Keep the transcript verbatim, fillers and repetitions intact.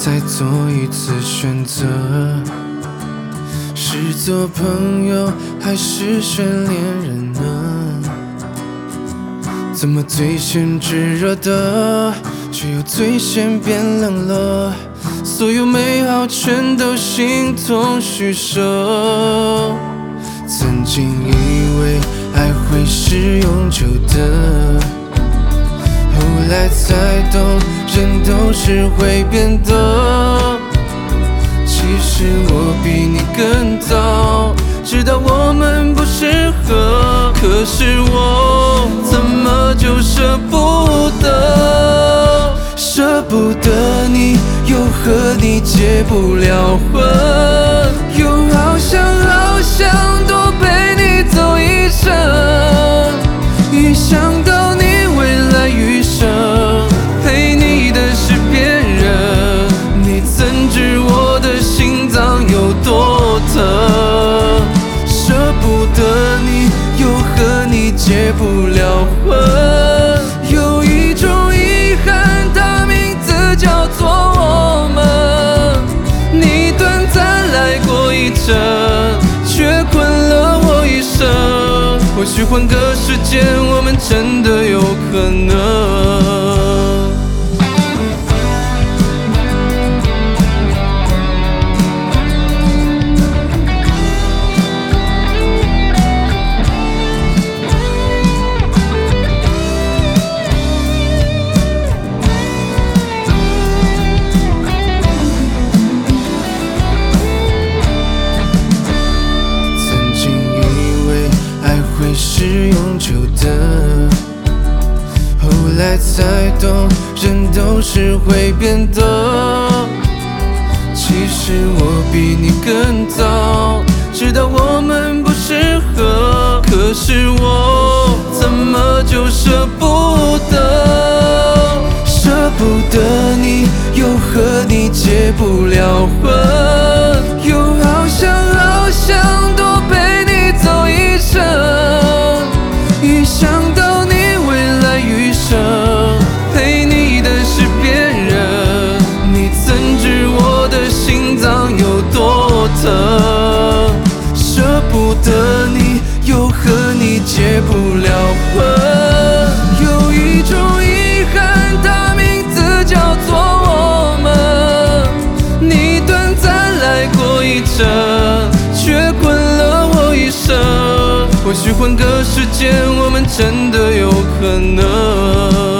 再做一次选择，是做朋友还是选恋人呢？怎么最先炙热的，却又最先变冷了？所有美好全都形同虚设。曾经以为爱会是永久的，后来才懂，人都是会变的。其实我比你更早知道我们不适合，可是我怎么就舍不得？舍不得你，又和你结不了婚，又好想好想多陪你走一生。一想到你未来余生，陪你的是别人，你怎知我的心脏有多疼？舍不得你，又和你结不了婚，有一种遗憾，它名字叫做我们。你短暂来过一阵，却困了我一生。或许换个时间，我们真的有可能。是永久的，后来才懂，人都是会变的。其实我比你更早知道我们不适合，可是我怎么就舍不得？舍不得你，又和你结不了婚，又好想好想多陪你走一生。一想到你未来余生，陪你的是别人，你怎知我的心脏有多疼？舍不得你，又和你结不了婚，有一种遗憾，它名字叫做我们。你短暂来过一阵，却困了我一生。或许换个时间，我们真的有可能。